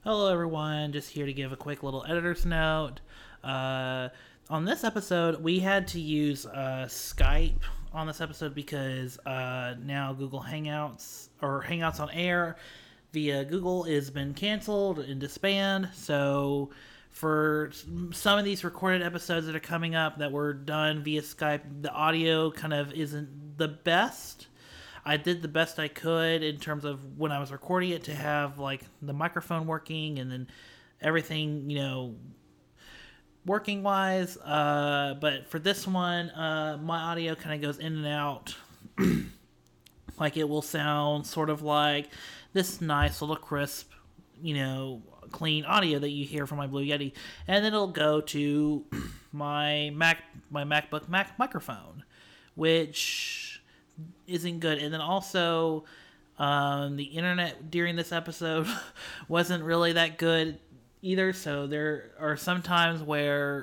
Hello, everyone. Just here to give a quick little editor's note. Uh, on this episode, we had to use Skype on this episode because now Google Hangouts or Hangouts on Air via Google has been canceled and disbanded. So, for some of these recorded episodes that are coming up that were done via Skype, the audio kind of isn't the best. I did the best I could in terms of when I was recording it to have like the microphone working and then everything, working wise. But for this one, my audio kind of goes in and out. Like it will sound sort of like this nice little crisp, clean audio that you hear from my Blue Yeti, and then it'll go to my MacBook Mac microphone, which isn't good. And then also the internet during this episode wasn't really that good either, so there are some times where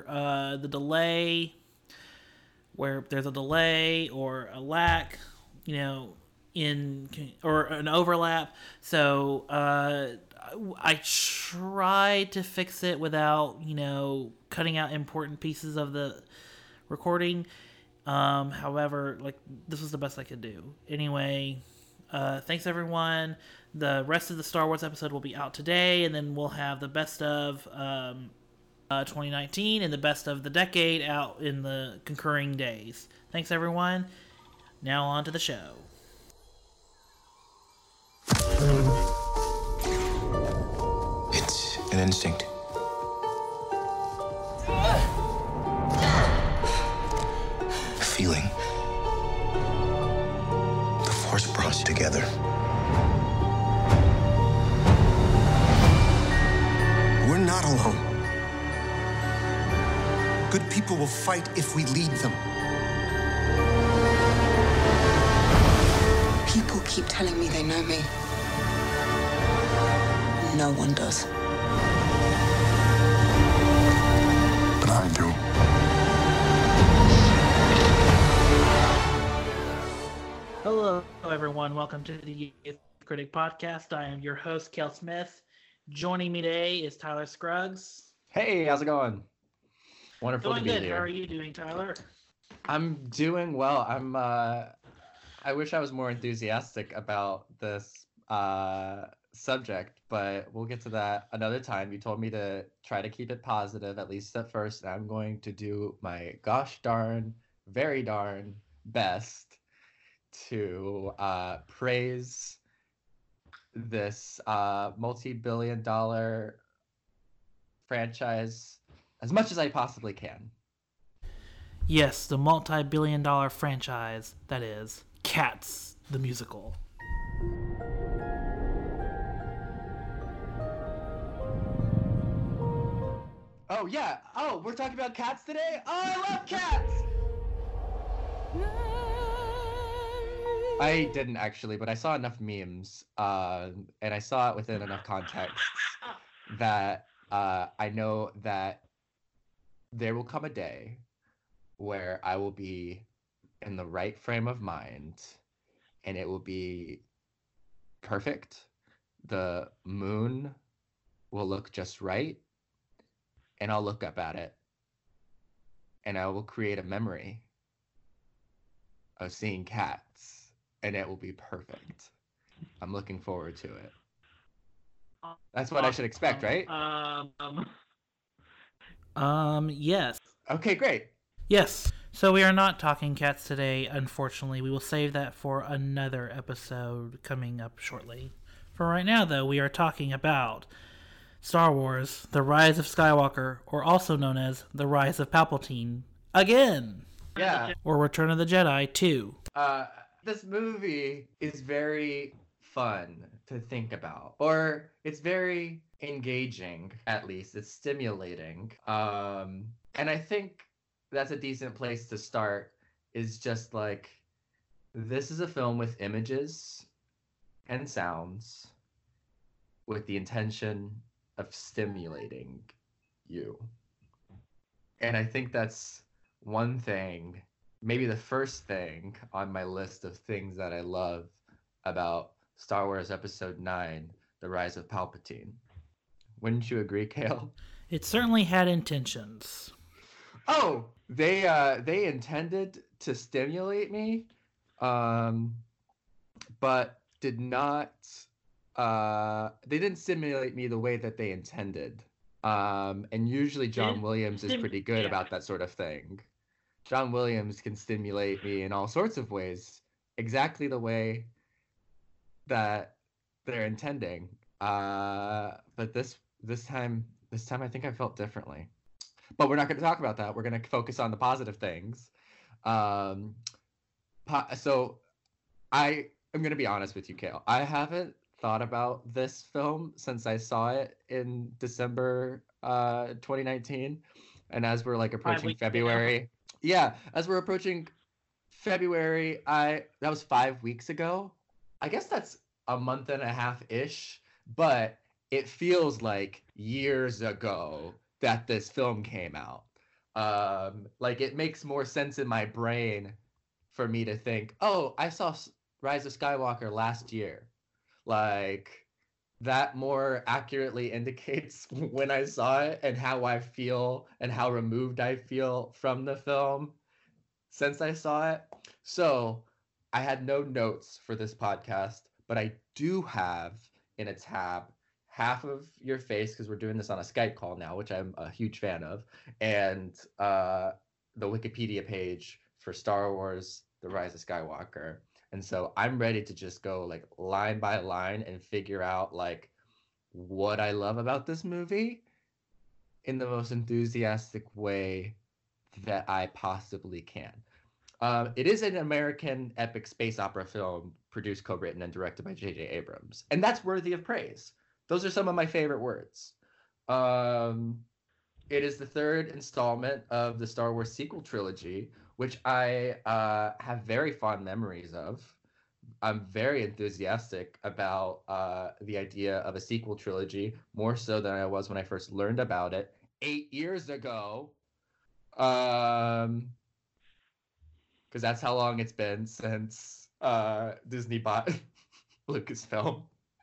there's a delay or a lack, in or an overlap. So I tried to fix it without cutting out important pieces of the recording. However, this was the best I could do. Anyway, thanks everyone. The rest of the Star Wars episode will be out today, and then we'll have the best of 2019 and the best of the decade out in the concurring days. Thanks everyone. Now on to the show. It's an instinct. Feeling. The Force brought us together. We're not alone. Good people will fight if we lead them. People keep telling me they know me. No one does. But I do. Hello, everyone. Welcome to the Youth Critic Podcast. I am your host, Kel Smith. Joining me today is Tyler Scruggs. Hey, how's it going? Wonderful Doing to be good. here. How are you doing, Tyler? I'm doing well. I wish I was more enthusiastic about this subject, but we'll get to that another time. You told me to try to keep it positive, at least at first, and I'm going to do my gosh darn, very darn best to praise this multi-billion-dollar franchise as much as I possibly can. Yes, the multi-billion-dollar franchise that is Cats, the musical. Oh, yeah. Oh, we're talking about cats today? Oh, I love cats! I didn't actually, but I saw enough memes, and I saw it within enough context that I know that there will come a day where I will be in the right frame of mind, and it will be perfect. The moon will look just right, and I'll look up at it, and I will create a memory of seeing cats, and it will be perfect. I'm looking forward to it. That's what I should expect, right? Yes. Okay, great. Yes. So we are not talking cats today, unfortunately. We will save that for another episode coming up shortly. For right now, though, we are talking about Star Wars, The Rise of Skywalker, or also known as The Rise of Palpatine, again! Yeah. Or Return of the Jedi 2. This movie is very fun to think about, or it's very engaging, at least. It's stimulating. And I think that's a decent place to start, is just like, this is a film with images and sounds with the intention of stimulating you. And I think that's one thing, maybe the first thing on my list of things that I love about Star Wars Episode 9, The Rise of Palpatine. Wouldn't you agree, Kale? It certainly had intentions. Oh, they intended to stimulate me, um, but did not. They didn't stimulate me the way that they intended. And usually John Williams is pretty good about that sort of thing. John Williams can stimulate me in all sorts of ways, exactly the way that they're intending. But this time I think I felt differently. But we're not going to talk about that. We're going to focus on the positive things. Um, so I am going to be honest with you, Kale. I haven't thought about this film since I saw it in December 2019. And as we're like approaching February, as we're approaching February, that was 5 weeks ago. I guess that's a month and a half ish, but it feels like years ago that this film came out. Like it makes more sense in my brain for me to think, oh, I saw Rise of Skywalker last year. Like that more accurately indicates when I saw it and how I feel and how removed I feel from the film since I saw it. So I had no notes for this podcast, but I do have in a tab half of your face, because we're doing this on a Skype call now, which I'm a huge fan of, and the Wikipedia page for Star Wars The Rise of Skywalker. And so I'm ready to just go like line by line and figure out like what I love about this movie in the most enthusiastic way that I possibly can. It is an American epic space opera film produced, co-written, and directed by J.J. Abrams. And that's worthy of praise. Those are some of my favorite words. It is the third installment of the Star Wars sequel trilogy, which I have very fond memories of. I'm very enthusiastic about the idea of a sequel trilogy, more so than I was when I first learned about it 8 years ago. Because that's how long it's been since Disney bought Lucasfilm.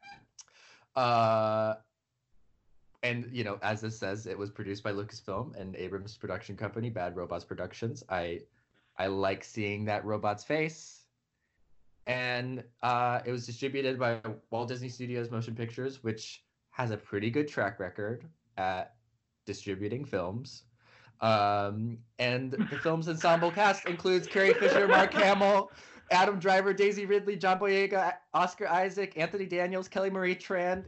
And, you know, as this says, it was produced by Lucasfilm and Abrams' production company, Bad Robots Productions. I like seeing that robot's face. And it was distributed by Walt Disney Studios Motion Pictures, which has a pretty good track record at distributing films. And the film's ensemble cast includes Carrie Fisher, Mark Hamill, Adam Driver, Daisy Ridley, John Boyega, Oscar Isaac, Anthony Daniels, Kelly Marie Tran.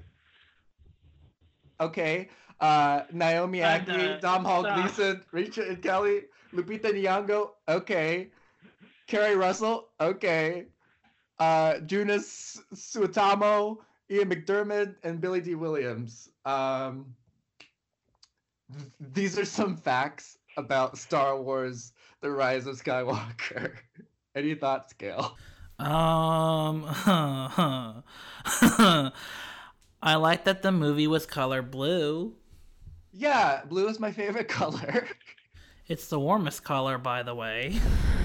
Okay. Naomi Ackie, Dom Hall Gleason, Rachel and Kelly, Lupita Nyong'o. Okay. Kerry Russell. Okay. Jonas Suotamo, Ian McDermott, and Billy D. Williams. These are some facts about Star Wars The Rise of Skywalker. Any thoughts, Gail? I like that the movie was color blue. Yeah, blue is my favorite color. It's the warmest color, by the way.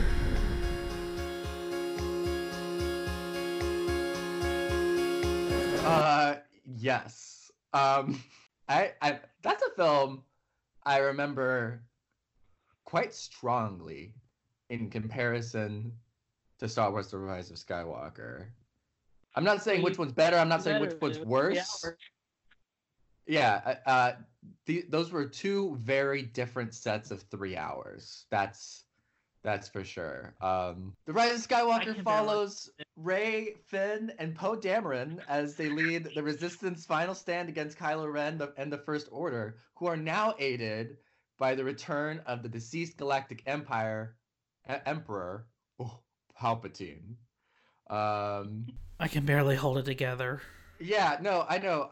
Yes. I that's a film I remember quite strongly in comparison to Star Wars The Rise of Skywalker. I'm not saying which one's better, I'm not saying which one's worse. Yeah, those were two very different sets of 3 hours. That's for sure. The Rise of Skywalker follows Rey, Finn, and Poe Dameron as they lead the Resistance final stand against Kylo Ren and the First Order, who are now aided by the return of the deceased Galactic Emperor, Palpatine. I can barely hold it together. Yeah, no, I know.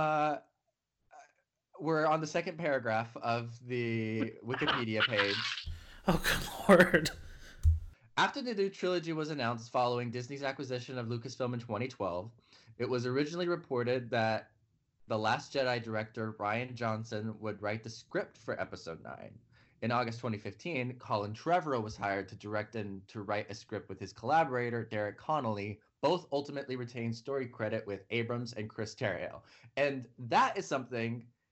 We're on the second paragraph of the Wikipedia page. Oh, good lord. After the new trilogy was announced following Disney's acquisition of Lucasfilm in 2012, it was originally reported that The Last Jedi director Rian Johnson would write the script for Episode 9. In August 2015, Colin Trevorrow was hired to direct and to write a script with his collaborator, Derek Connolly. Both ultimately retained story credit with Abrams and Chris Terrio. And that is something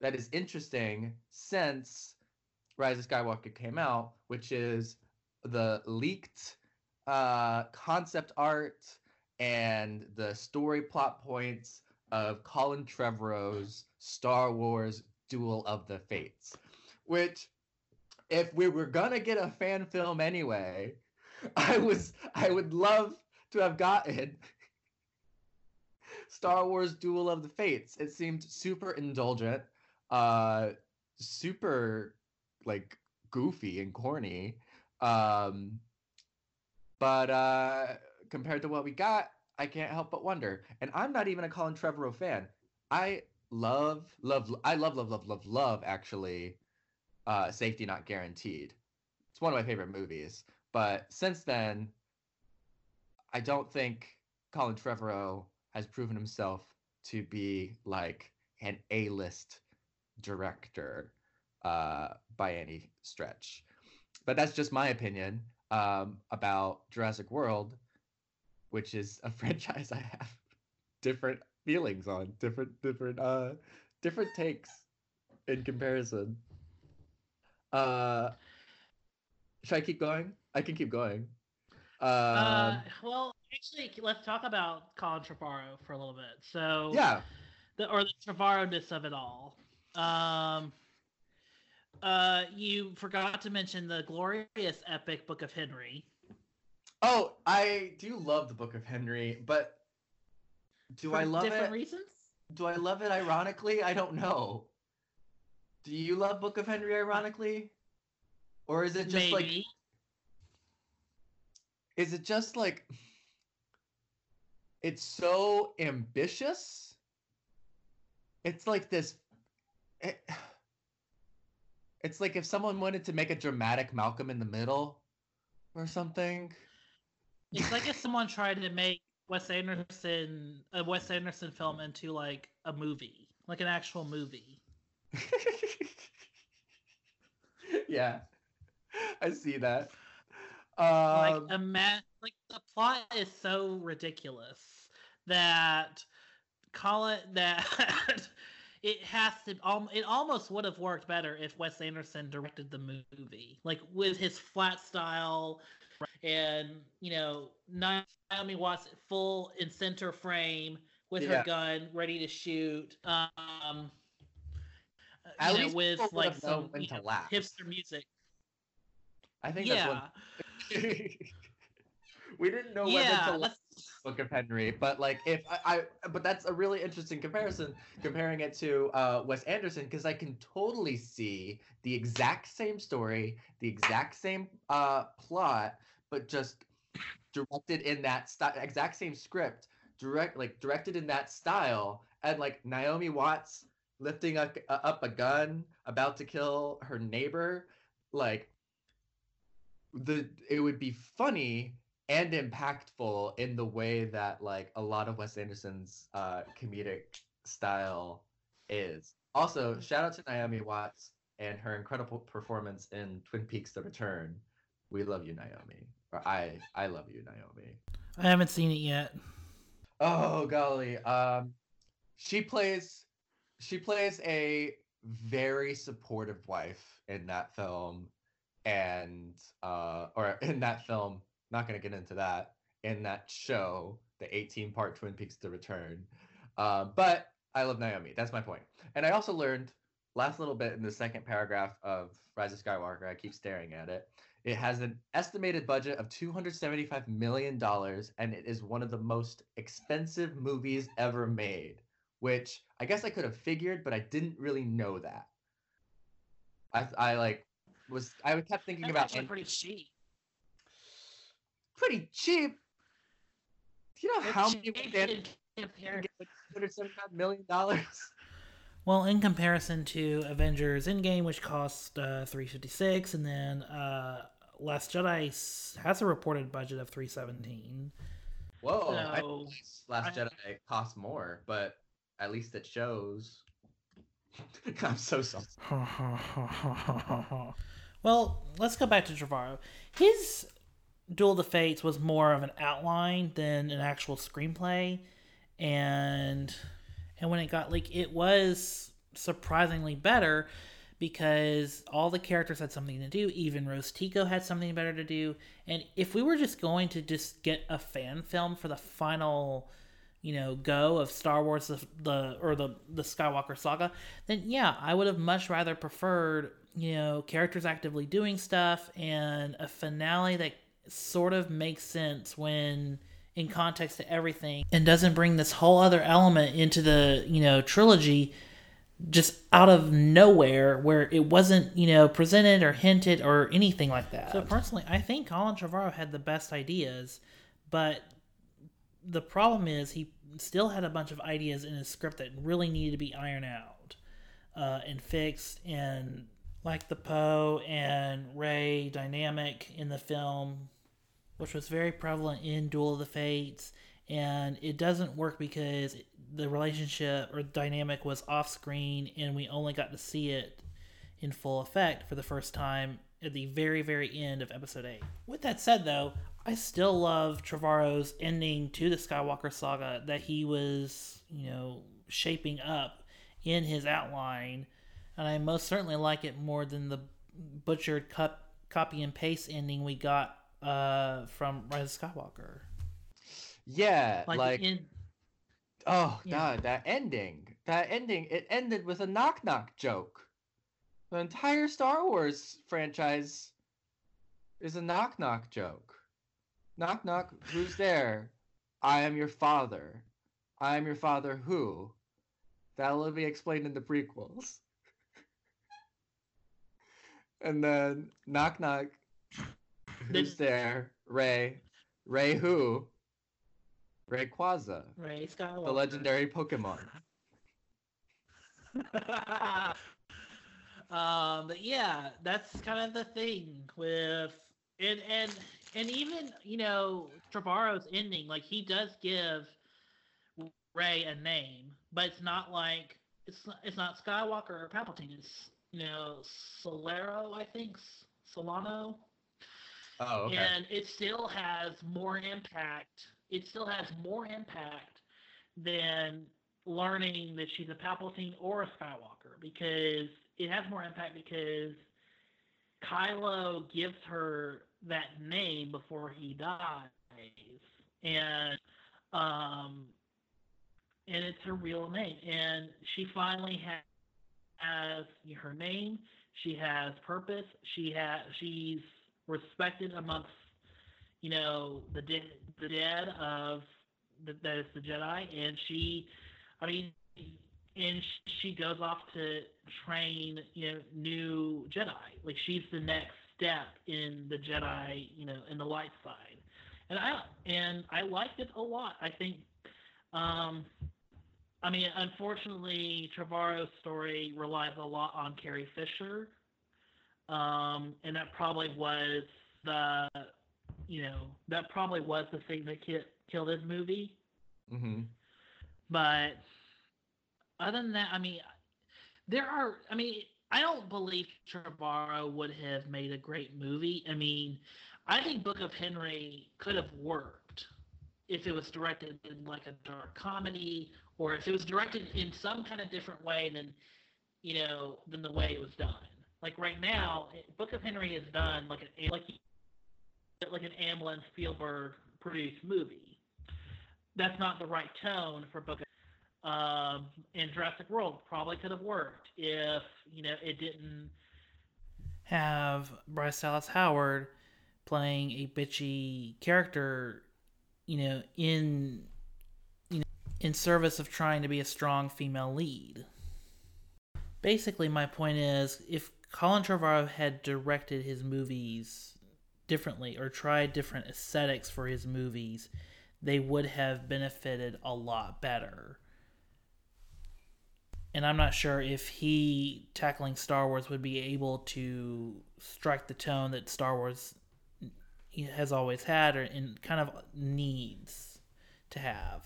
that is interesting since Rise of Skywalker came out, which is the leaked concept art and the story plot points of Colin Trevorrow's Star Wars Duel of the Fates, which, if we were gonna get a fan film anyway, I would love to have gotten Star Wars Duel of the Fates. It seemed super indulgent, super like goofy and corny. But compared to what we got, I can't help but wonder. And I'm not even a Colin Trevorrow fan. I love actually Safety Not Guaranteed. It's one of my favorite movies. But since then, I don't think Colin Trevorrow has proven himself to be like an A-list director by any stretch. But that's just my opinion about Jurassic World, which is a franchise I have different feelings on, different takes in comparison. Should I keep going? I can keep going. Well, actually, let's talk about Colin Trevorrow for a little bit. So yeah, the Trevorrow-ness of it all. You forgot to mention the glorious epic Book of Henry. Oh, I do love the Book of Henry, but do I love it? For different reasons? Do I love it ironically? I don't know. Do you love Book of Henry ironically? Or is it just Maybe. like... Is it just like... It's so ambitious? It's like this... It's like if someone wanted to make a dramatic Malcolm in the Middle or something. It's like if someone tried to make a Wes Anderson film into like a movie, like an actual movie. Yeah, I see that. Like the plot is so ridiculous that it has to. It almost would have worked better if Wes Anderson directed the movie, like with his flat style, and Naomi Watts full in center frame with her gun ready to shoot. At least with like some hipster music. I think that's what we didn't know whether to like Book of Henry, but like if but that's a really interesting comparison, comparing it to Wes Anderson, because I can totally see the exact same story, the exact same plot, but just directed in that exact same script, directed in that style, and like Naomi Watts lifting up a gun about to kill her neighbor, like it would be funny and impactful in the way that like a lot of Wes Anderson's comedic style is. Also, shout out to Naomi Watts and her incredible performance in Twin Peaks: The Return. We love you, Naomi. Or I love you, Naomi. I haven't seen it yet. Oh golly. She plays a very supportive wife in that film, and or in that film, not going to get into that, in that show, the 18-part Twin Peaks: The Return. But I love Naomi. That's my point. And I also learned last little bit in the second paragraph of Rise of Skywalker, I keep staring at it. It has an estimated budget of $275 million, and it is one of the most expensive movies ever made, which I guess I could have figured, but I didn't really know that. I kept thinking That's about actually pretty cheap. Pretty cheap. Do you know how many get $275 million? Well, in comparison to Avengers Endgame, which cost $356, and then Last Jedi has a reported budget of $317. Whoa! So, I think Last Jedi cost more, but at least it shows. I'm so sorry. Well, let's go back to Trevorrow. His Duel of the Fates was more of an outline than an actual screenplay, and when it got it was surprisingly better because all the characters had something to do. Even Rose Tico had something better to do. And if we were just going to just get a fan film for the final, go of Star Wars, the Skywalker saga, then yeah, I would have much rather preferred, characters actively doing stuff and a finale that sort of makes sense when in context to everything and doesn't bring this whole other element into the, trilogy just out of nowhere where it wasn't, presented or hinted or anything like that. So personally, I think Colin Trevorrow had the best ideas, but the problem is he still had a bunch of ideas in his script that really needed to be ironed out and fixed, and like the Poe and Rey dynamic in the film, which was very prevalent in Duel of the Fates, and it doesn't work because the relationship or dynamic was off screen and we only got to see it in full effect for the first time at the very, very end of episode 8. With that said, though, I still love Trevorrow's ending to the Skywalker saga that he was, shaping up in his outline, and I most certainly like it more than the butchered copy and paste ending we got from Rise of Skywalker. Yeah, Yeah. God, that ending, it ended with a knock-knock joke. The entire Star Wars franchise is a knock-knock joke. Knock, knock, who's there? I am your father. I am your father who? That will be explained in the prequels. And then, knock, knock, who's there? Rey. Rey who? Rayquaza. Rey Skywalker. The legendary Pokemon. But yeah, that's kind of the thing with and even Trevorrow's ending, like he does give Rey a name, but it's not like it's not Skywalker or Palpatine. It's Solero, I think, Solano. Oh, okay. And it still has more impact. It still has more impact than learning that she's a Palpatine or a Skywalker, because it has more impact because Kylo gives her that name before he dies, and it's her real name, and she finally has her name. She has purpose. She's respected amongst the dead of that is the Jedi, and she goes off to train new Jedi. Like she's the next step in the Jedi, in the light side, and I liked it a lot. I think, unfortunately, Trevorrow's story relies a lot on Carrie Fisher, and that probably was the thing that killed his movie. Mm-hmm. But other than that, I don't believe Trevorrow would have made a great movie. I think Book of Henry could have worked if it was directed in like a dark comedy, or if it was directed in some kind of different way than the way it was done. Like right now, Book of Henry is done like an Amblin Spielberg produced movie. That's not the right tone for Book of and Jurassic World probably could have worked if it didn't have Bryce Dallas Howard playing a bitchy character, in service of trying to be a strong female lead. Basically, my point is, if Colin Trevorrow had directed his movies differently or tried different aesthetics for his movies, they would have benefited a lot better. And I'm not sure if he, tackling Star Wars, would be able to strike the tone that Star Wars has always had and kind of needs to have.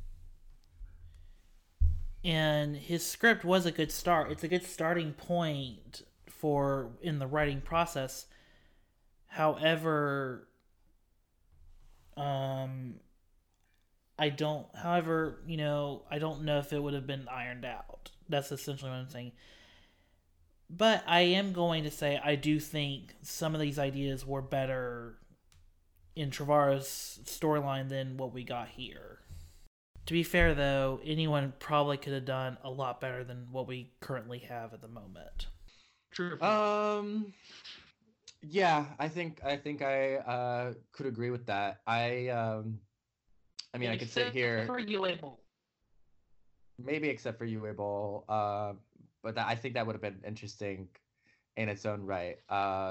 And his script was a good start. It's a good starting point in the writing process. However, I don't know if it would have been ironed out That's essentially what I'm saying. But I am going to say I do think some of these ideas were better in Trevorrow's storyline than what we got here. To be fair, though, anyone probably could have done a lot better than what we currently have at the moment. True. Yeah, I think I could agree with that. I mean, I could sit here. For you, Abel. Maybe except for you, Abel. But I think that would have been interesting in its own right.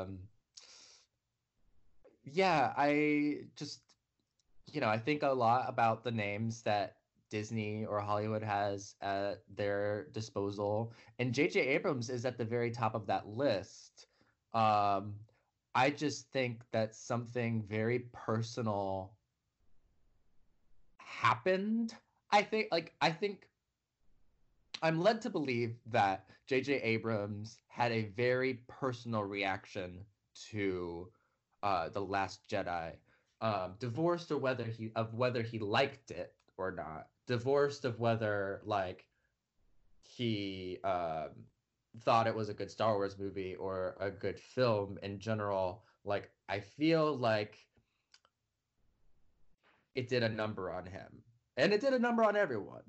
Yeah, I just, I think a lot about the names that Disney or Hollywood has at their disposal, and J.J. Abrams is at the very top of that list. I just think that something very personal happened. I think I'm led to believe that J.J. Abrams had a very personal reaction to The Last Jedi, divorced or whether he liked it or not, divorced of whether he thought it was a good Star Wars movie or a good film in general. Like, I feel like it did a number on him, and it did a number on everyone.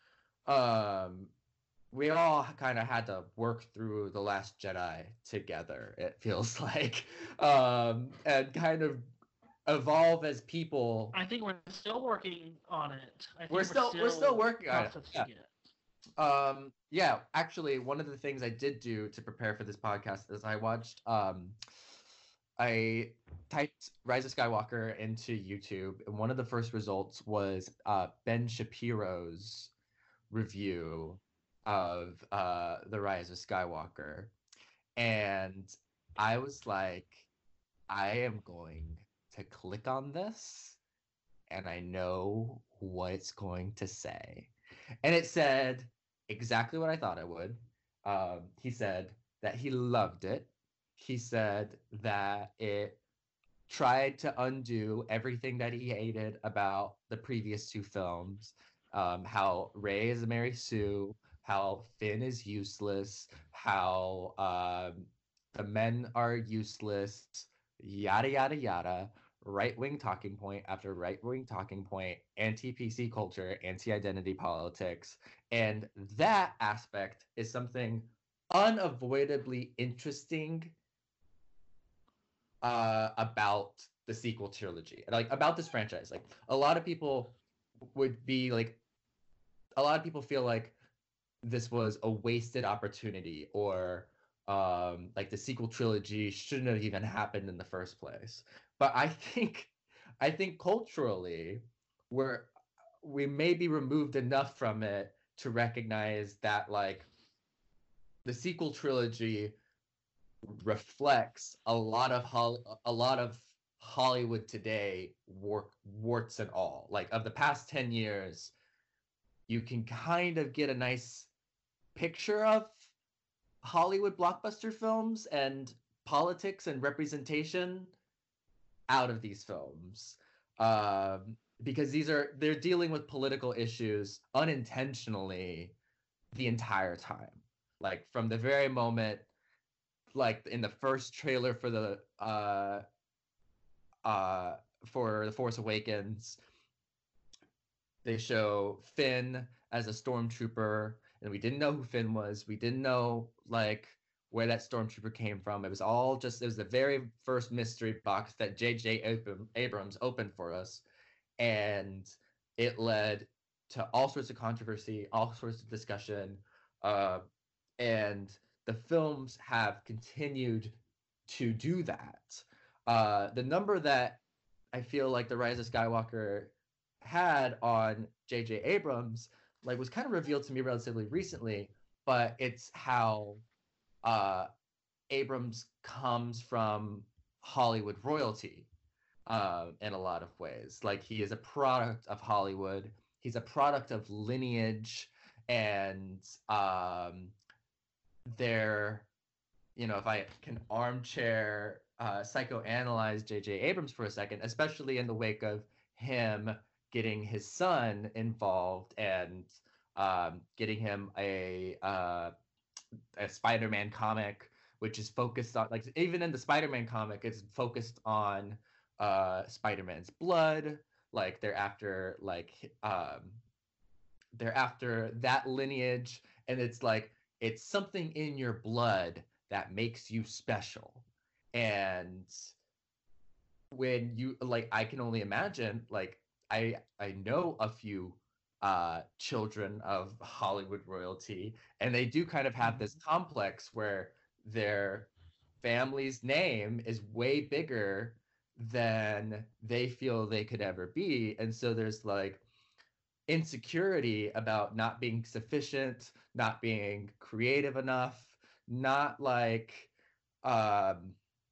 We all kind of had to work through The Last Jedi together, it feels like, and kind of evolve as people. I think we're still working on it. We're still working on it. Yeah, actually, one of the things I did do to prepare for this podcast is I watched. I typed Rise of Skywalker into YouTube, and one of the first results was Ben Shapiro's review of The Rise of Skywalker. And I was like, I am going to click on this, and I know what it's going to say. And it said exactly what I thought it would. He said that he loved it. He said that it tried to undo everything that he hated about the previous two films. How Rey is a Mary Sue, how Finn is useless, how the men are useless, yada, yada, yada. Right-wing talking point after right-wing talking point, anti-PC culture, anti-identity politics. And that aspect is something unavoidably interesting about the sequel trilogy, like about this franchise. Like, a lot of people feel like this was a wasted opportunity, or like the sequel trilogy shouldn't have even happened in the first place. But I think culturally we may be removed enough from it to recognize that, like, the sequel trilogy reflects a lot of Hollywood today, warts and all. Like, of the past 10 years, you can kind of get a nice picture of Hollywood blockbuster films and politics and representation out of these films, because they're dealing with political issues unintentionally the entire time. Like, from the very moment, like in the first trailer for the Force Awakens, they show Finn as a stormtrooper, and we didn't know who Finn was. We didn't know, like, where that stormtrooper came from. It was the very first mystery box that J.J. Abrams opened for us, and it led to all sorts of controversy, all sorts of discussion, and the films have continued to do that. The number that I feel like The Rise of Skywalker had on J.J. Abrams, like, was kind of revealed to me relatively recently, but it's how Abrams comes from Hollywood royalty in a lot of ways. Like, he is a product of Hollywood. He's a product of lineage, and if I can armchair psychoanalyze J.J. Abrams for a second, especially in the wake of him getting his son involved and getting him a Spider-Man comic, which is focused on, like, even in the Spider-Man comic, it's focused on Spider-Man's blood. Like they're after that lineage, and it's like it's something in your blood that makes you special. And when you, like, I can only imagine, like, I know a few children of Hollywood royalty, and they do kind of have this complex where their family's name is way bigger than they feel they could ever be. And so there's like insecurity about not being sufficient, not being creative enough, not like um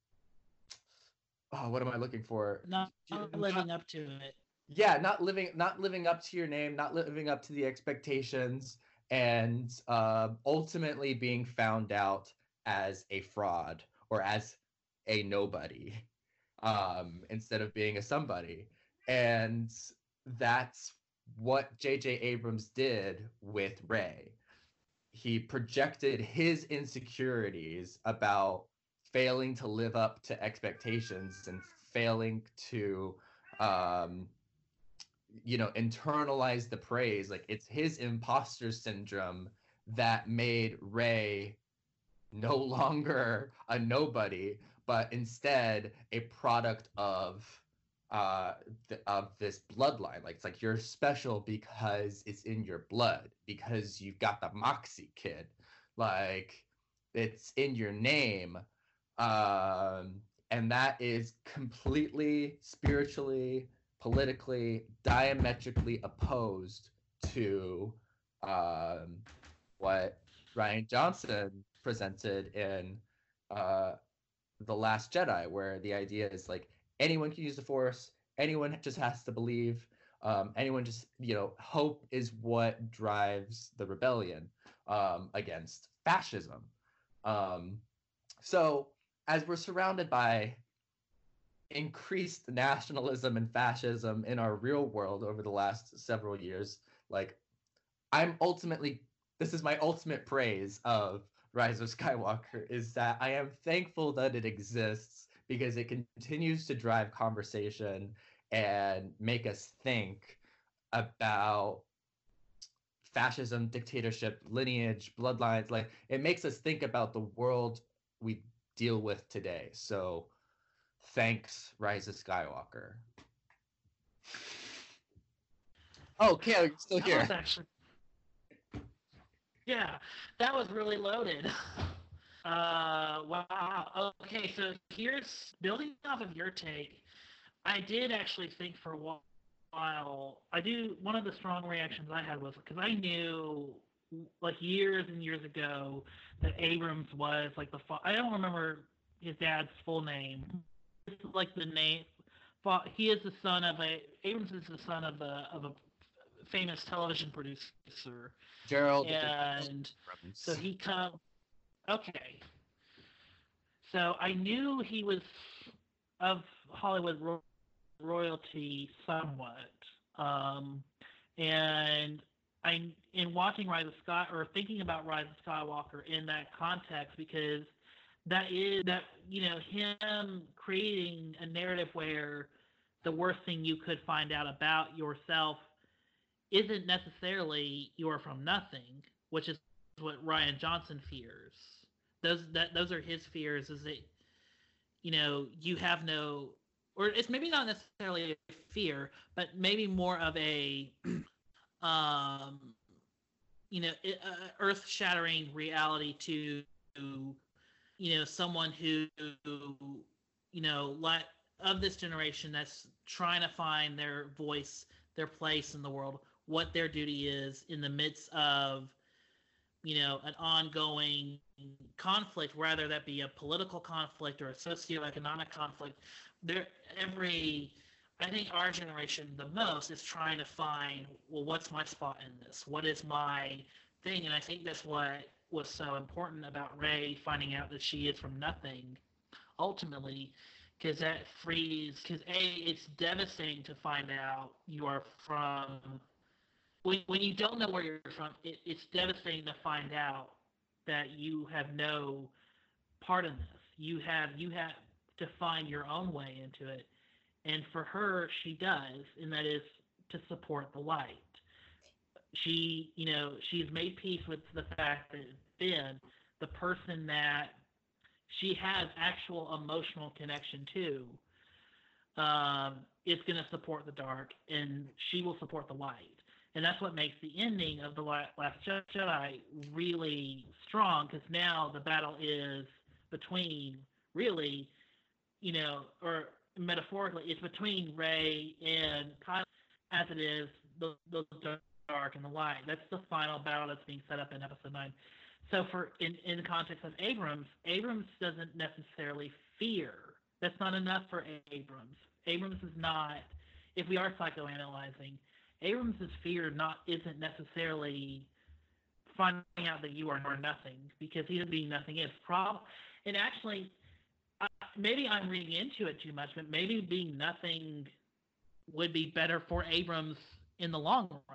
oh, what am I looking for? Not living up to it. Yeah, not living up to your name, not living up to the expectations, and ultimately being found out as a fraud or as a nobody, instead of being a somebody. And that's what J.J. Abrams did with Rey. He projected his insecurities about failing to live up to expectations and failing to um, internalize the praise. Like, it's his imposter syndrome that made Rey no longer a nobody, but instead a product of this bloodline. Like, it's like you're special because it's in your blood, because you've got the moxie, kid. Like, it's in your name. And that is completely spiritually, politically, diametrically opposed to what Rian Johnson presented in The Last Jedi, where the idea is like anyone can use the Force, anyone just has to believe, anyone just, hope is what drives the rebellion against fascism. So as we're surrounded by increased nationalism and fascism in our real world over the last several years, like, this is my ultimate praise of Rise of Skywalker, is that I am thankful that it exists because it continues to drive conversation and make us think about fascism, dictatorship, lineage, bloodlines. Like, it makes us think about the world we deal with today. So thanks, Rise of Skywalker. Oh, Kale, you're still here. That was actually, yeah, that was really loaded. Wow. Okay, so here's building off of your take. I did actually think for a while. One of the strong reactions I had was because I knew, like, years and years ago that Abrams was like I don't remember his dad's full name. It's like the name. He is the son of Abrams is the son of a famous television producer. Gerald. And so he come. Okay. So I knew he was of Hollywood royalty somewhat. And in watching Rise of Sky, or thinking about Rise of Skywalker in that context, because him creating a narrative where the worst thing you could find out about yourself isn't necessarily you're from nothing, which is what Rian Johnson fears. Those are his fears, is that you have no, or it's maybe not necessarily a fear, but maybe more of a earth-shattering reality to someone who of this generation that's trying to find their voice, their place in the world, what their duty is in the midst of an ongoing conflict, whether that be a political conflict or a socioeconomic conflict. I think our generation the most is trying to find, well, what's my spot in this? What is my thing? And I think that's what was so important about Rey finding out that she is from nothing, ultimately, because it's devastating to find out you are from when you don't know where you're from, it's devastating to find out that you have no part in this. You have to find your own way into it, and for her, she does, and that is to support the light. She's made peace with the fact that Ben, the person that she has actual emotional connection to, is going to support the dark, and she will support the light. And that's what makes the ending of The Last Jedi really strong, because now the battle is between, really, or metaphorically, it's between Rey and Kylo, as it is the dark and the light. That's the final battle that's being set up in Episode 9. So in the context of Abrams doesn't necessarily fear. That's not enough for Abrams. Abrams is not, if we are psychoanalyzing, Abrams' fear isn't necessarily finding out that you are nothing, because he doesn't being nothing is and actually, maybe I'm reading into it too much, but maybe being nothing would be better for Abrams in the long run.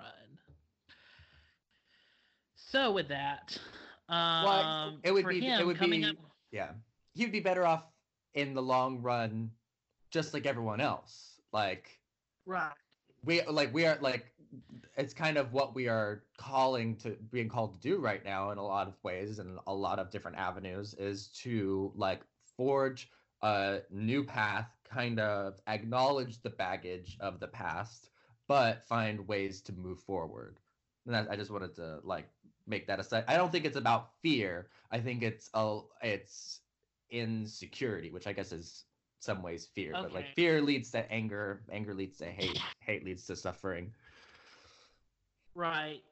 So with that, it would for be him, it would coming be up, yeah, he'd be better off in the long run, just like everyone else. Like right. we are it's kind of what we are being called to do right now in a lot of ways and a lot of different avenues, is to like forge a new path, kind of acknowledge the baggage of the past, but find ways to move forward. And I just wanted to like make that aside. I don't think it's about fear. I think it's insecurity, which I guess is some ways fear. Okay. But like fear leads to anger leads to hate leads to suffering. Right.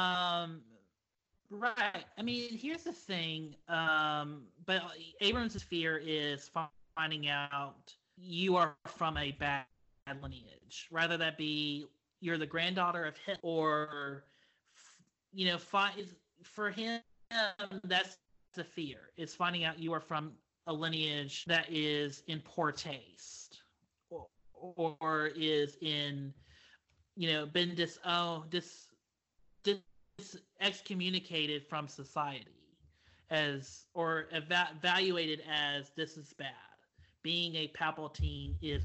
Right. I mean, here's the thing. But Abrams' fear is finding out you are from a bad lineage, rather that be you're the granddaughter of Hitler, or for him, that's the fear, is finding out you are from a lineage that is in poor taste, or is in, been excommunicated from society, or evaluated as this is bad. Being a Palpatine is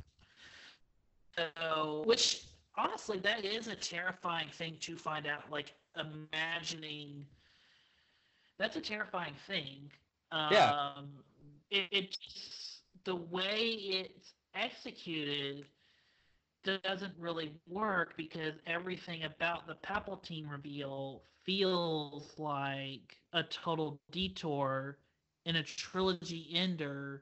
so, which honestly, that is a terrifying thing to find out. Like, imagining, that's a terrifying thing. Yeah. It's the way it's executed doesn't really work, because everything about the Palpatine reveal feels like a total detour in a trilogy ender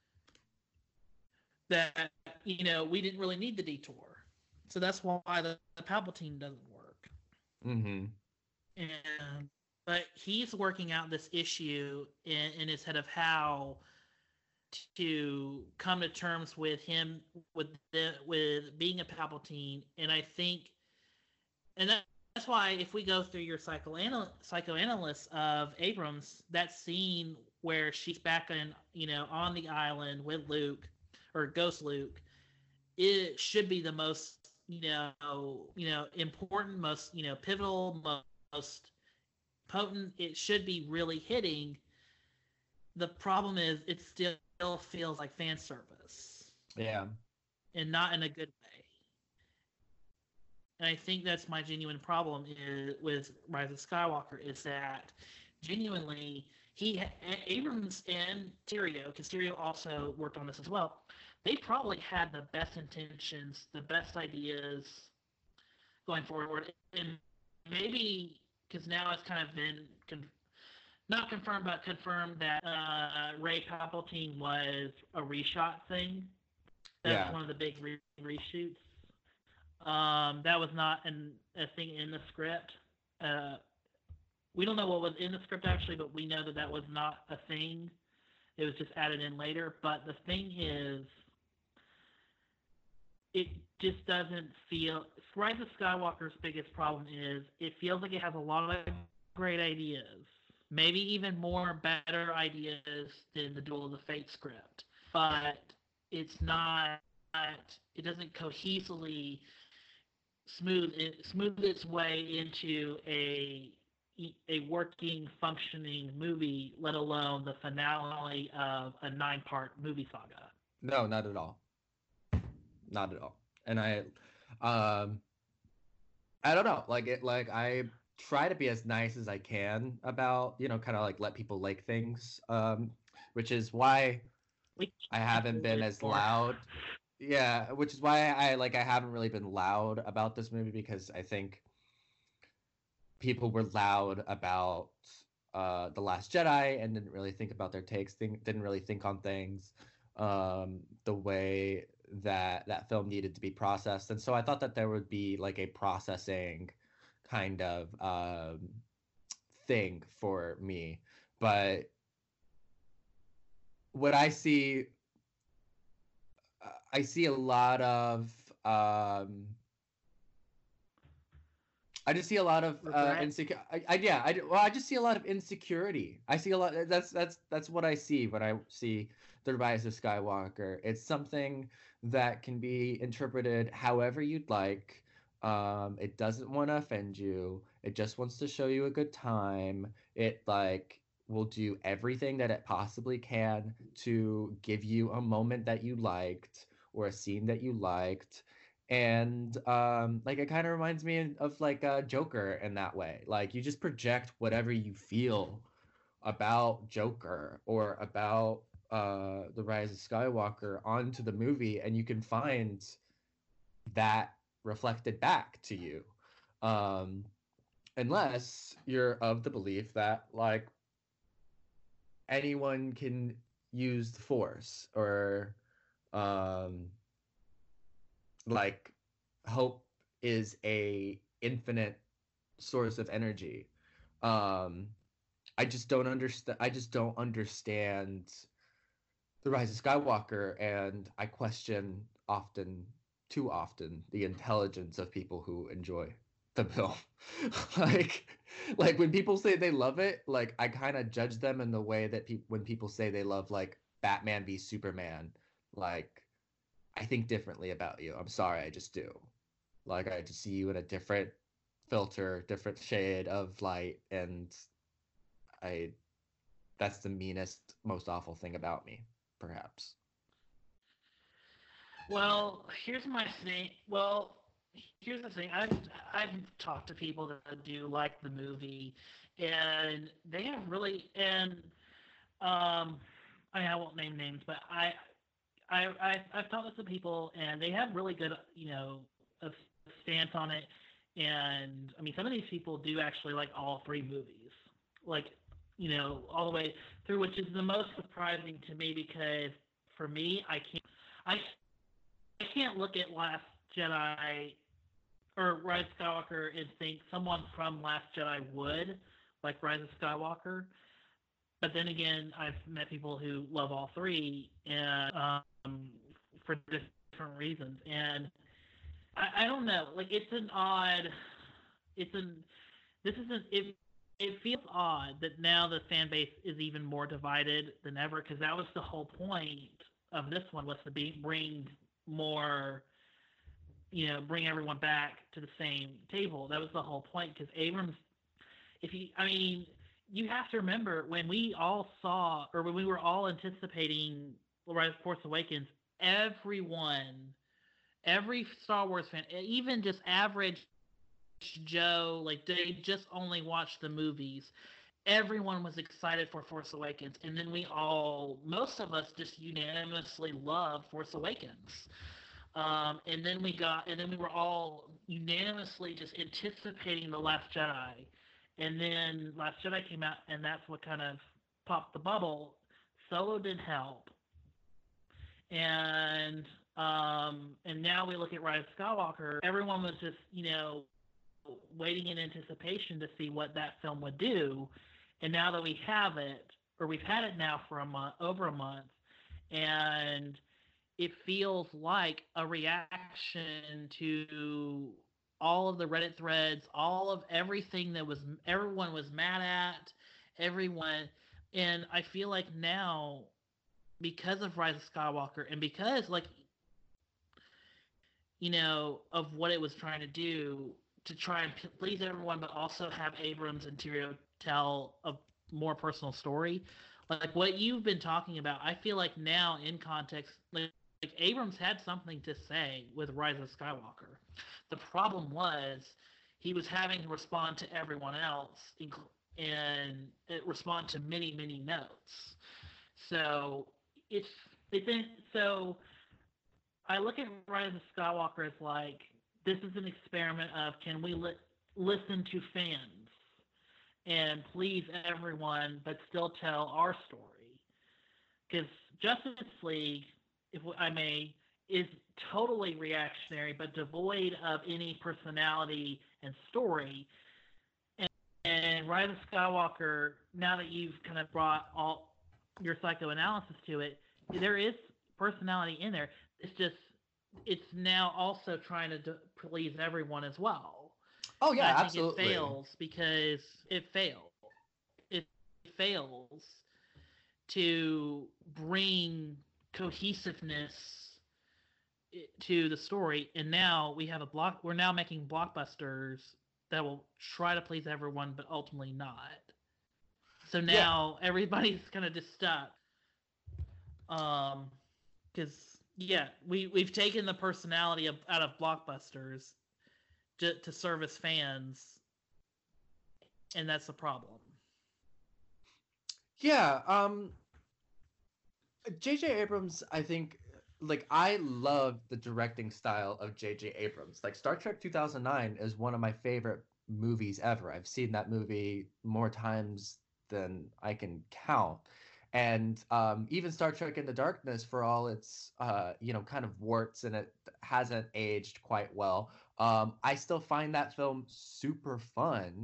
that, we didn't really need the detour. So that's why the Palpatine doesn't work. Mm-hmm. But he's working out this issue in his head of how to come to terms with him, with being a Palpatine. And I think, and that's why if we go through your psychoanalyst of Abrams, that scene where she's back on the island with Luke, or Ghost Luke, it should be the most important, most pivotal, most potent. It should be really hitting. The problem is it still feels like fan service. Yeah. And not in a good way. And I think that's my genuine problem with Rise of Skywalker, is that genuinely Abrams and Terrio, because Terrio also worked on this as well, they probably had the best intentions, the best ideas going forward. And maybe, because now it's kind of been not confirmed, but confirmed that Rey Palpatine was a reshot thing. That was one of the big reshoots. That was not a thing in the script. We don't know what was in the script actually, but we know that was not a thing. It was just added in later. But the thing is, it just doesn't feel. Rise of Skywalker's biggest problem is it feels like it has a lot of great ideas, maybe even more better ideas than the Duel of the Fates script, but it's not. It doesn't cohesively smooth its way into a working, functioning movie, let alone the finale of a 9-part movie saga. No, not at all. Not at all. And um, I don't know. Like I try to be as nice as I can about, kind of like let people like things. Which is why I haven't been as loud. Yeah, which is why I haven't really been loud about this movie, because I think people were loud about The Last Jedi and didn't really think about their takes, didn't really think on things the way that film needed to be processed. And so I thought that there would be like a processing kind of thing for me. But what I see a lot of I just see a lot of insecure. I just see a lot of insecurity. I see a lot. That's what I see when I see The Rise of Skywalker. It's something that can be interpreted however you'd like. It doesn't want to offend you. It just wants to show you a good time. It will do everything that it possibly can to give you a moment that you liked or a scene that you liked. And it kind of reminds me of Joker in that way. Like, you just project whatever you feel about Joker or about The Rise of Skywalker onto the movie, and you can find that reflected back to you. Unless you're of the belief that anyone can use the Force, or hope is a infinite source of energy. I just don't understand The Rise of Skywalker, and I question too often the intelligence of people who enjoy the film. like when people say they love it, I kind of judge them in the way that when people say they love Batman v Superman, I think differently about you. I'm sorry, I just do. I just see you in a different filter, different shade of light, and that's the meanest, most awful thing about me, perhaps. Well, here's my thing. Here's the thing. I've talked to people that do like the movie, and they have really, and I won't name names, but I've talked to some people, and they have really good, a stance on it. And I mean, some of these people do actually like all three movies, all the way through, which is the most surprising to me, because for me, I can't look at Last Jedi or Rise of Skywalker and think someone from Last Jedi would like Rise of Skywalker. But then again, I've met people who love all three, and for different reasons. And I don't know. It feels odd that now the fan base is even more divided than ever, because that was the whole point of this one, was to bring more, bring everyone back to the same table. That was the whole point, because Abrams, you have to remember, when we all saw, or when we were all anticipating Force Awakens, every Star Wars fan, even just average Joe, they just only watched the movies, everyone was excited for Force Awakens. And then most of us just unanimously loved Force Awakens. And then we were all unanimously just anticipating The Last Jedi. And then Last Jedi came out, and that's what kind of popped the bubble. Solo didn't help. And now we look at Rise of Skywalker. Everyone was just, waiting in anticipation to see what that film would do. And now that we have it, or we've had it now for over a month, and it feels like a reaction to all of the Reddit threads, all of everything that everyone was mad at, everyone. And I feel like now, because of Rise of Skywalker, and because of what it was trying to do to try and please everyone, but also have Abrams and Tyrio tell a more personal story. Like what you've been talking about, I feel like now in context, like Abrams had something to say with Rise of Skywalker. The problem was he was having to respond to everyone else and respond to many, many notes. So it's so I look at Rise of Skywalker as like this is an experiment of can we listen to fans and please everyone, but still tell our story? Because Justice League, if I may, is totally reactionary, but devoid of any personality and story. And Rise of Skywalker, now that you've kind of brought all your psychoanalysis to it, there is personality in there. It's now also trying to please everyone as well. Oh yeah, I think absolutely. it fails because it fails to bring cohesiveness to the story, and now we're now making blockbusters that will try to please everyone but ultimately not. So now everybody's kind of just stuck. Because we've taken the personality out of blockbusters to service fans, and that's the problem. Yeah, J.J. Abrams, I think, like, I love the directing style of J.J. Abrams. Like, Star Trek 2009 is one of my favorite movies ever. I've seen that movie more times than I can count. And even Star Trek Into Darkness, for all its, kind of warts and it hasn't aged quite well, I still find that film super fun.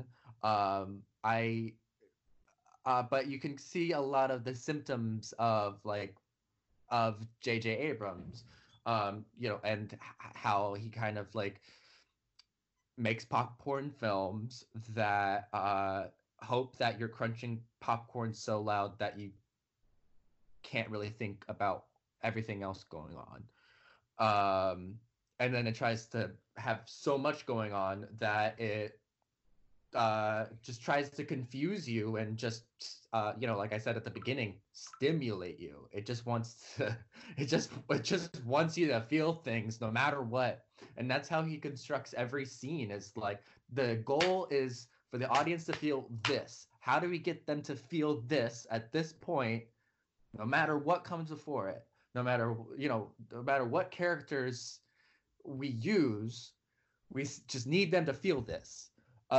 But you can see a lot of the symptoms of J.J. Abrams, and how he kind of like makes popcorn films that hope that you're crunching popcorn so loud that you can't really think about everything else going on. And then it tries to have so much going on that it just tries to confuse you and just like I said at the beginning, stimulate you. It just wants you to feel things no matter what. And that's how he constructs every scene. Is like the goal is for the audience to feel this. How do we get them to feel this at this point, no matter what comes before it, no matter what characters we use, we just need them to feel this.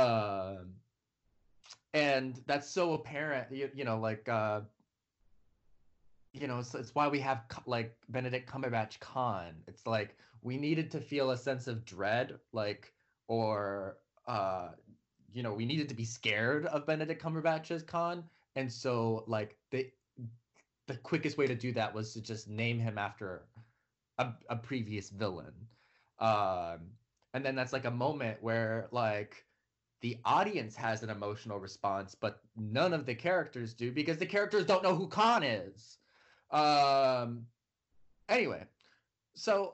And that's so apparent, it's why we have like Benedict Cumberbatch Khan. It's like we needed to feel a sense of dread, we needed to be scared of Benedict Cumberbatch's Khan, and so like the quickest way to do that was to just name him after a previous villain, and then that's like a moment where like the audience has an emotional response, but none of the characters do because the characters don't know who Khan is. Anyway, so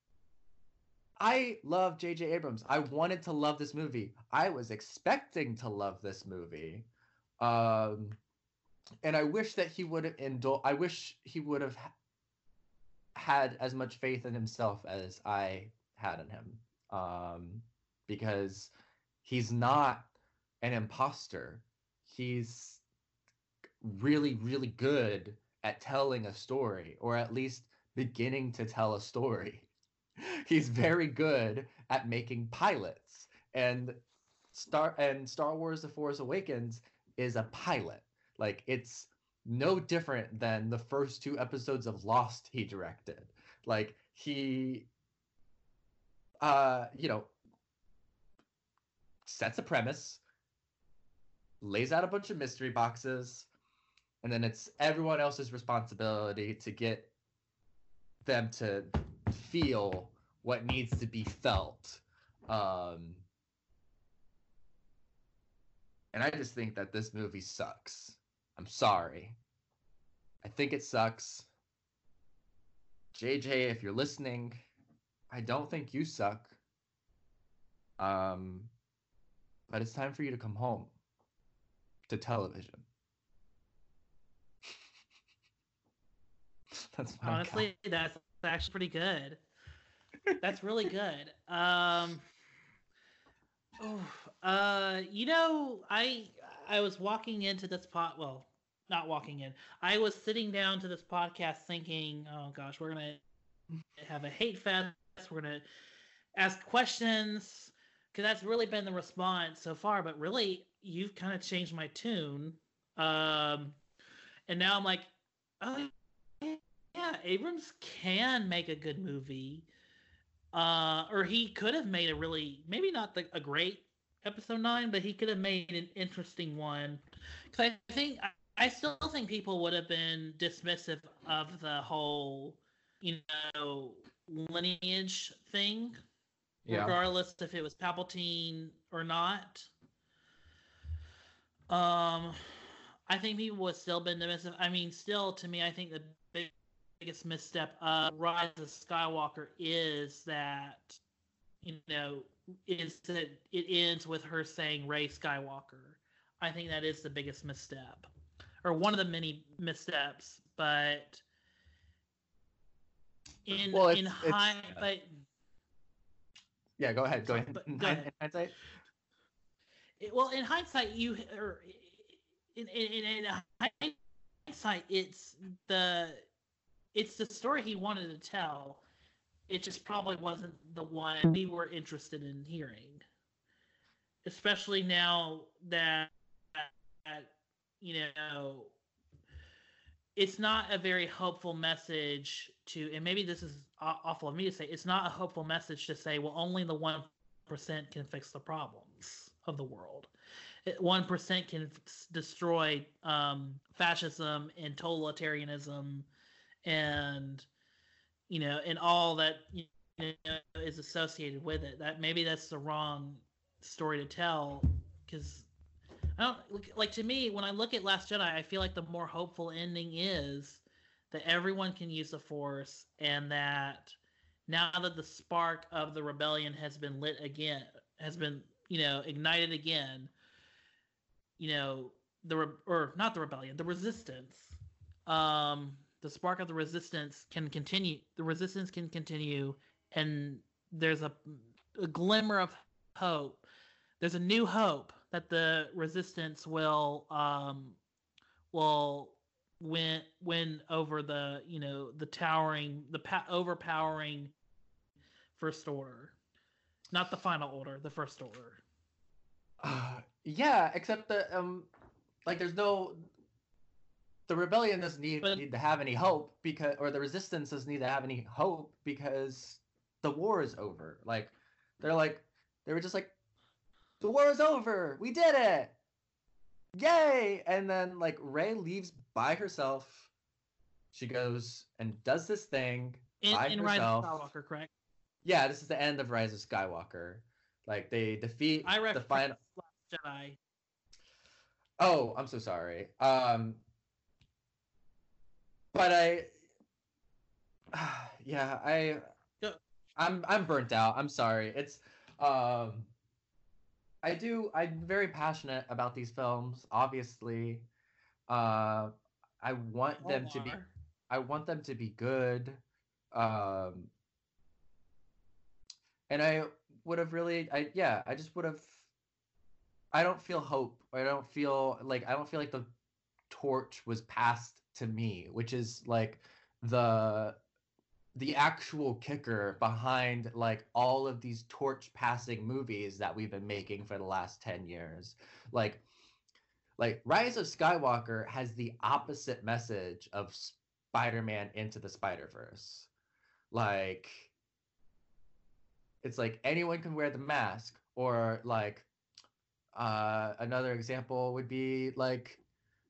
I love J.J. Abrams. I wanted to love this movie. I was expecting to love this movie. And I wish that he would have I wish he would have had as much faith in himself as I had in him. Because he's not an imposter. He's really, really good at telling a story, or at least beginning to tell a story. He's very good at making pilots. And Star Wars The Force Awakens is a pilot. Like, it's no different than the first 2 episodes of Lost he directed. Like, he sets a premise, lays out a bunch of mystery boxes, and then it's everyone else's responsibility to get them to feel what needs to be felt. And I just think that this movie sucks. I'm sorry. I think it sucks. JJ, if you're listening, I don't think you suck. Um, but it's time for you to come home to television. That's my Honestly, that's actually pretty good. That's really good. You know, I was walking into this well, not walking in. I was sitting down to this podcast thinking, oh gosh, we're gonna have a hate fest. We're gonna ask questions because that's really been the response so far. But really, you've kind of changed my tune. And now I'm like, oh yeah, Abrams can make a good movie. Or he could have made a really maybe not a great episode 9, but he could have made an interesting one. Because I still think people would have been dismissive of the whole, you know, lineage thing, Yeah. regardless if it was Palpatine or not. I think people would still been dismissive. I mean, still to me, I think the biggest misstep of Rise of Skywalker is that, you know, is that it ends with her saying Rey Skywalker. I think that is the biggest misstep, or one of the many missteps. But in hindsight, yeah, go ahead. Go Sorry, ahead. but In go ahead. hindsight, in hindsight, in hindsight, it's the story he wanted to tell. It just probably wasn't the one we were interested in hearing, especially now that, you know, it's not a very hopeful message to, and maybe this is awful of me to say, it's not a hopeful message to say, well, only the 1% can fix the problems of the world. 1% can destroy fascism and totalitarianism and, you know, and all that, you know, is associated with it. That maybe that's the wrong story to tell, because I don't like, to me, when I look at Last Jedi, I feel like the more hopeful ending is that everyone can use the Force, and that now that the spark of the rebellion has been lit again, has been, you know, ignited again, you know, or not the rebellion, the resistance, the spark of the resistance can continue. The resistance can continue, and there's a glimmer of hope. There's a new hope that the resistance will win over the, you know, the towering, overpowering First Order, not the Final Order, the First Order. yeah, except that like there's no, the rebellion doesn't need to have any hope, because, or the resistance doesn't need to have any hope because the war is over. Like they were just like, the war is over, we did it, yay! And then like Rey leaves by herself. She goes and does this thing by in herself. Rise of Skywalker, correct? Yeah, this is the end of Rise of Skywalker. Like they defeat the final Last Jedi. Oh, I'm so sorry. But I'm burnt out. I'm sorry. It's I'm very passionate about these films, obviously. I want them to be good. And I would have really I just would have, I don't feel hope. I don't feel like the torch was passed to me, which is like the actual kicker behind like all of these torch passing movies that we've been making for the last 10 years. Like Rise of Skywalker has the opposite message of Spider-Man Into the Spider-Verse. Like it's like anyone can wear the mask, or like another example would be like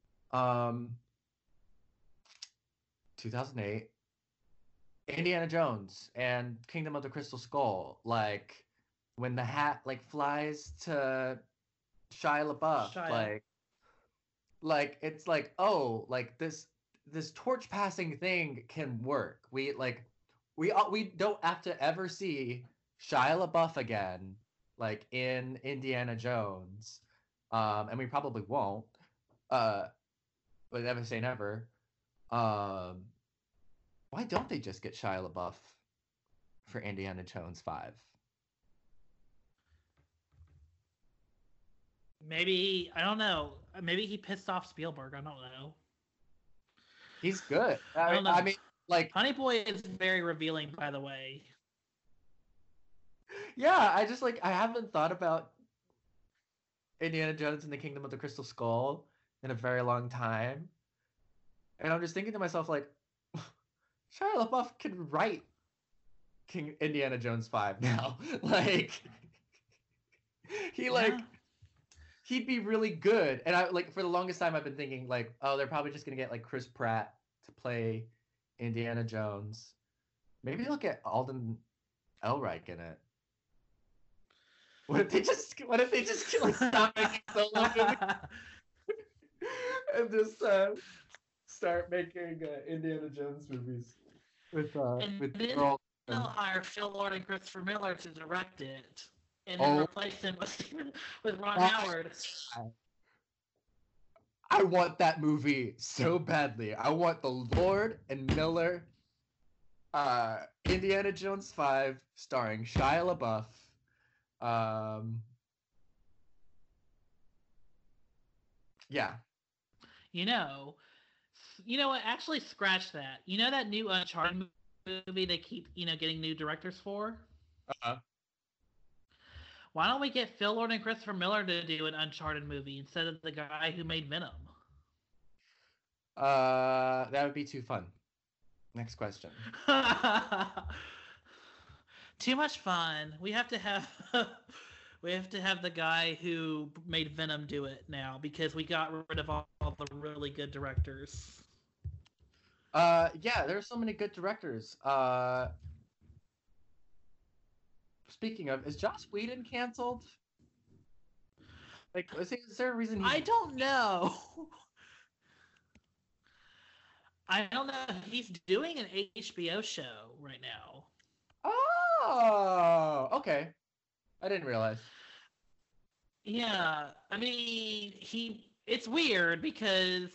2008 Indiana Jones and Kingdom of the Crystal Skull. Like when the hat like flies to Shia LaBeouf, like it's like, oh, like this torch passing thing can work. we don't have to ever see Shia LaBeouf again, like in Indiana Jones, and we probably won't. But never say never. Why don't they just get Shia LaBeouf for Indiana Jones 5? Maybe, I don't know. Maybe he pissed off Spielberg. I don't know. He's good. I don't know. I mean, like, Honey Boy is very revealing, by the way. yeah, I haven't thought about Indiana Jones and the Kingdom of the Crystal Skull in a very long time. And I'm just thinking to myself, like, Shia LaBeouf can write King Indiana Jones 5 now. Like, Yeah. he'd be really good. And I like for the longest time I've been thinking like, oh, they're probably just gonna get like Chris Pratt to play Indiana Jones. Maybe they'll get Alden Ehrenreich in it. What if they just like stop making solo movies and just start making Indiana Jones movies with And then girls? they'll hire Phil Lord and Christopher Miller to direct it, and then replace him with Ron Howard. I want that movie so badly. I want the Lord and Miller Indiana Jones 5 starring Shia LaBeouf. Yeah. You know what? Actually, scratch that. You know that new Uncharted movie they keep, getting new directors for? Uh-huh. Why don't we get Phil Lord and Christopher Miller to do an Uncharted movie instead of the guy who made Venom? That would be too fun. Next question. Too much fun. We have to have the guy who made Venom do it now because we got rid of all the really good directors. Yeah, there's so many good directors. Speaking of, is Joss Whedon canceled? Like, is there a reason? I don't know. I don't know. He's doing an HBO show right now. Oh, okay. I didn't realize. Yeah, I mean, it's weird because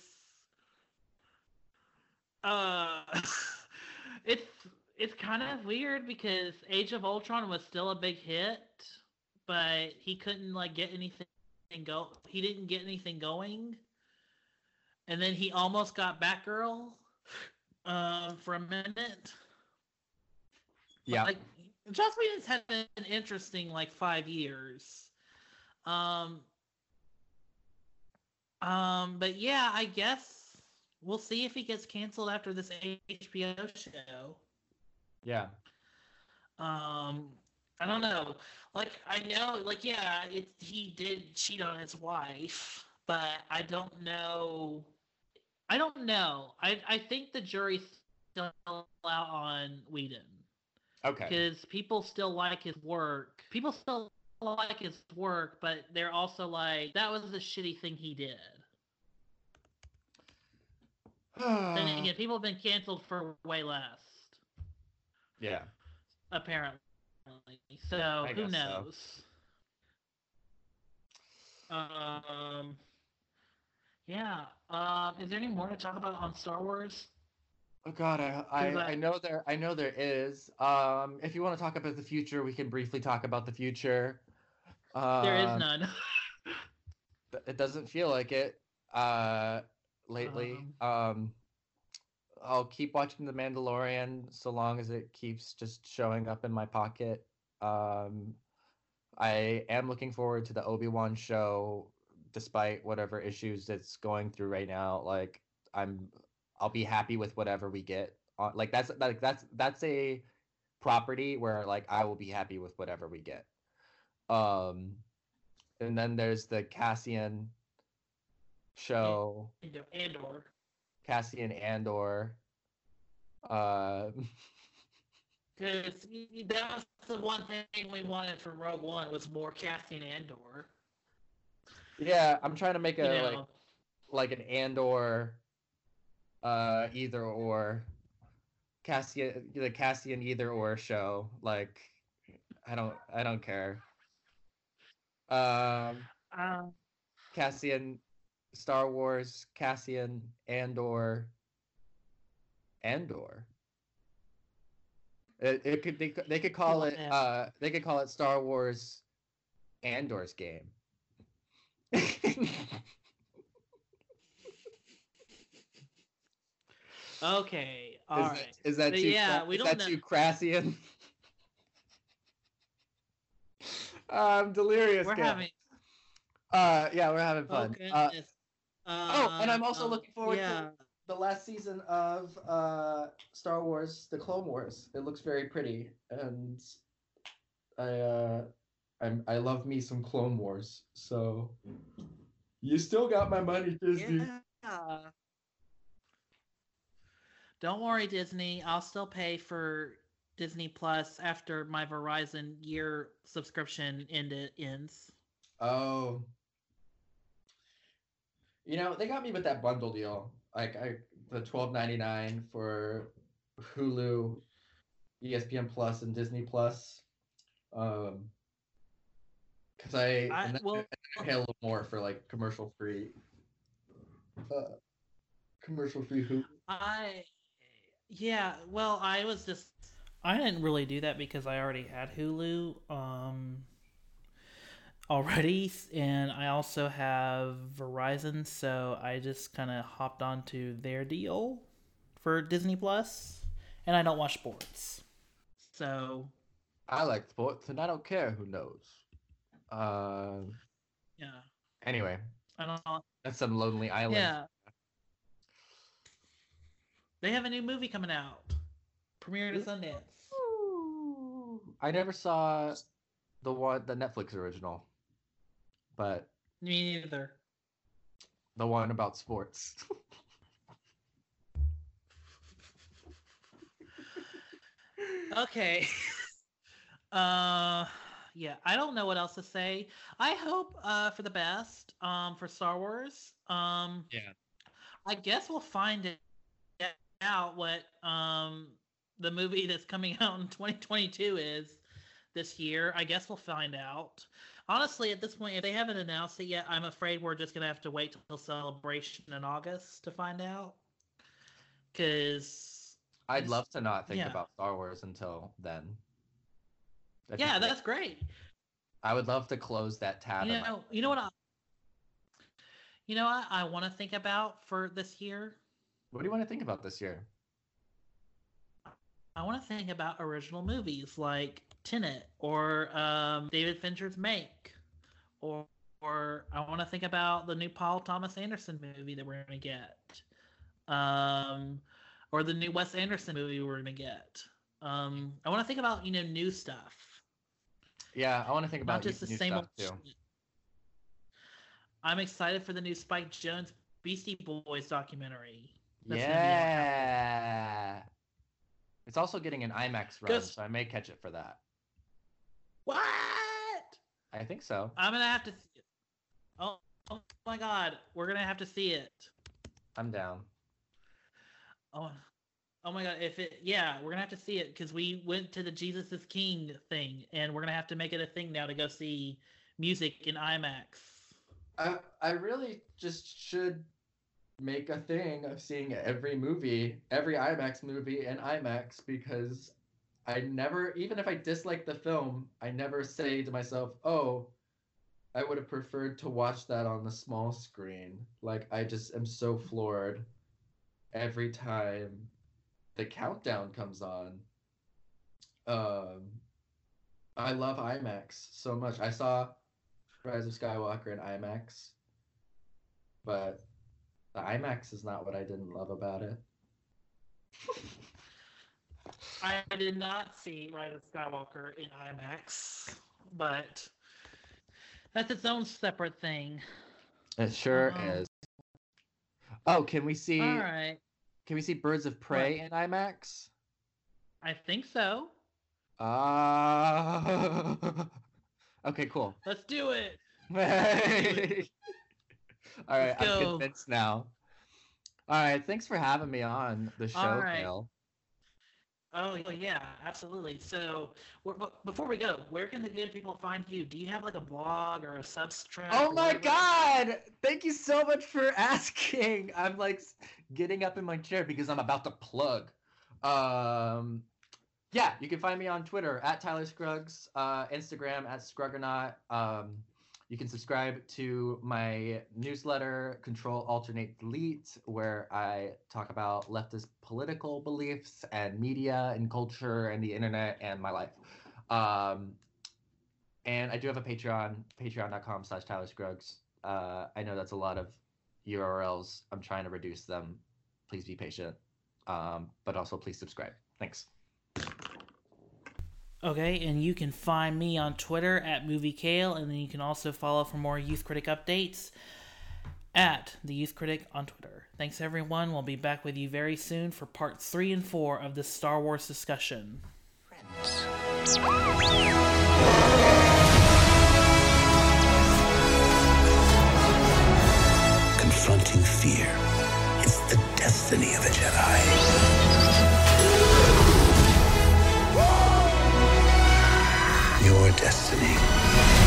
it's kind of weird because Age of Ultron was still a big hit, but he couldn't get anything he didn't get anything going. And then he almost got Batgirl for a minute. Yeah. But, Joss Whedon's had an interesting 5 years. But yeah, I guess we'll see if he gets canceled after this HBO show. Yeah. I don't know. I know, yeah, he did cheat on his wife, but I don't know. I think the jury's still out on Whedon. Okay. Because people still like his work. But they're also like, that was a shitty thing he did. Then again, people have been canceled for way less. Yeah. Apparently. So, who knows? Yeah. Is there any more to talk about on Star Wars? Oh God, I know there is. If you want to talk about the future, we can briefly talk about the future. There is none. It doesn't feel like it lately. I'll keep watching The Mandalorian so long as it keeps just showing up in my pocket. I am looking forward to the Obi-Wan show, despite whatever issues it's going through right now. I'll be happy with whatever we get. That's a property where I will be happy with whatever we get. And then there's the Cassian show. Andor. Cassian Andor. Because that was the one thing we wanted from Rogue One was more Cassian Andor. Yeah, I'm trying to make an Andor either or. the Cassian either or show. Like, I don't care. Um, Cassian, Star Wars, Cassian, Andor. They could call it Star Wars Andor's game. okay, all right. Is that But too? yeah, we is don't that know. too crassian? I'm delirious. We're guys. having. Yeah, we're having Oh fun. goodness. And I'm also looking forward yeah. to the last season of Star Wars: The Clone Wars. It looks very pretty, and I love me some Clone Wars. So you still got my money, Disney. Yeah. Don't worry, Disney. I'll still pay for Disney Plus after my Verizon year subscription ends. Oh. You know, they got me with that bundle deal. Like the $12.99 for Hulu, ESPN Plus, and Disney Plus. Because I pay a little more for like commercial free Hulu. I didn't really do that because I already had Hulu already, and I also have Verizon, so I just kind of hopped onto their deal for Disney Plus, and I don't watch sports. So I like sports, and I don't care who knows. Yeah. Anyway, I don't know. that's some lonely island. Yeah. They have a new movie coming out. Premiered at Sundance. I never saw the Netflix original, but Me neither. the one about sports. Okay. Yeah, I don't know what else to say. I hope for the best for Star Wars. Yeah. I guess we'll find out what the movie that's coming out in 2022 is this year. I guess we'll find out. Honestly, at this point, if they haven't announced it yet, I'm afraid we're just gonna have to wait till Celebration in August to find out. Because I'd love to not think yeah. about Star Wars until then. Yeah, that's great. I would love to close that tab. You know what I want to think about for this year? What do you want to think about this year? I want to think about original movies like Tenet or David Fincher's Make, or I want to think about the new Paul Thomas Anderson movie that we're going to get, or the new Wes Anderson movie we're going to get. I want to think about new stuff. Yeah, I want to think about not just the new same stuff old too. I'm excited for the new Spike Jonze Beastie Boys documentary. Yeah. It's also getting an IMAX run, so I may catch it for that. What? I think so. I'm gonna have to see it. Oh my God, we're gonna have to see it. I'm down. Oh my God, we're gonna have to see it because we went to the Jesus is King thing, and we're gonna have to make it a thing now to go see music in IMAX. I really just should make a thing of seeing every IMAX movie in IMAX, because I never, even if I dislike the film, I never say to myself, oh, I would have preferred to watch that on the small screen. Like, I just am so floored every time the countdown comes on. I love IMAX so much. I saw Rise of Skywalker in IMAX, but the IMAX is not what I didn't love about it. I did not see Rise of Skywalker in IMAX, but that's its own separate thing. It sure is. Oh, can we see? All right. Can we see Birds of Prey in IMAX? I think so. Okay, cool. Let's do it. All right, I'm convinced now. All right, thanks for having me on the show, All right. Gail. Oh yeah, absolutely. So before we go, where can the good people find you? Do you have like a blog or a Substack? Oh or my whatever? God! Thank you so much for asking. I'm like getting up in my chair because I'm about to plug. Yeah, you can find me on Twitter at Tyler Scruggs, Instagram at Scruggernaut. You can subscribe to my newsletter, Control Alternate Delete, where I talk about leftist political beliefs and media and culture and the internet and my life. And I do have a Patreon, patreon.com/Tyler Scruggs. I know that's a lot of URLs. I'm trying to reduce them. Please be patient. But also please subscribe. Thanks. Okay, and you can find me on Twitter at MovieKale, and then you can also follow for more Youth Critic updates at The Youth Critic on Twitter. Thanks, everyone. We'll be back with you very soon for parts 3 and 4 of this Star Wars discussion. Confronting fear. It's the destiny of a Jedi. Your destiny